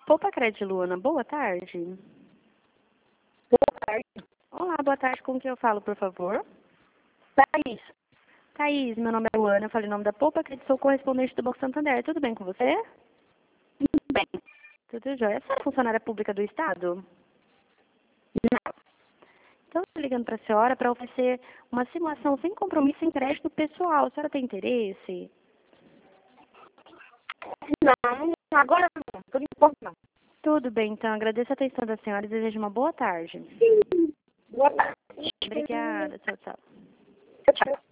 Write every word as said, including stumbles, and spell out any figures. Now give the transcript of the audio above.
Poupa Crédito Luana, boa tarde. Boa tarde. Olá, boa tarde, com quem eu falo, por favor? Thaís. Thaís, meu nome é Luana, eu falei em nome da Poupa Crédito, sou correspondente do Banco Santander, tudo bem com você? Tudo bem. Tudo jóia. Você é funcionária pública do Estado? Não. Então, estou ligando para a senhora para oferecer uma simulação sem compromisso em crédito pessoal. A senhora tem interesse? Não, agora não. Por enquanto não. Tudo bem, então. Agradeço a atenção da senhora e desejo uma boa tarde. Boa tarde. Obrigada. Tchau, tchau. Tchau, tchau.